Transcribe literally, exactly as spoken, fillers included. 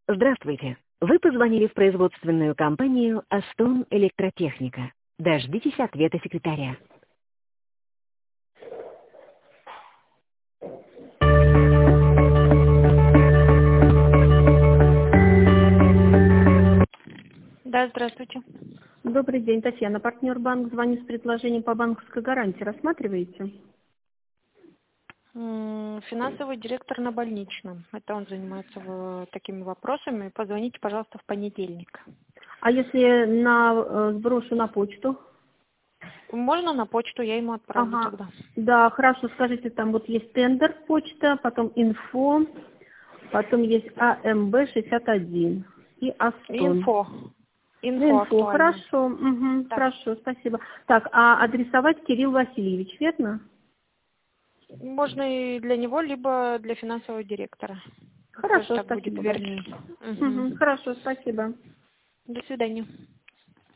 Здравствуйте. Вы позвонили в производственную компанию «Астон Электротехника». Дождитесь ответа секретаря. Да, здравствуйте. Добрый день, Татьяна, партнер банк. Звоню с предложением по банковской гарантии. Рассматриваете? М, Финансовый директор на больничном. Это он занимается в- такими вопросами. Позвоните, пожалуйста, в понедельник. А если на, э, сброшу на почту? Можно на почту, я ему отправлю Ага. тогда. Да, хорошо, скажите, там вот есть тендер почта, потом инфо, потом есть А М Б шестьдесят один и Астон. Инфо. Инфо Инфо, актуально. хорошо, угу, Да. хорошо, спасибо. Так, а адресовать Кирилл Васильевич, верно? Можно и для него, либо для финансового директора. Тоже Хорошо, так будет спасибо вернее. большое. Угу, Мгм. хорошо, спасибо. До свидания.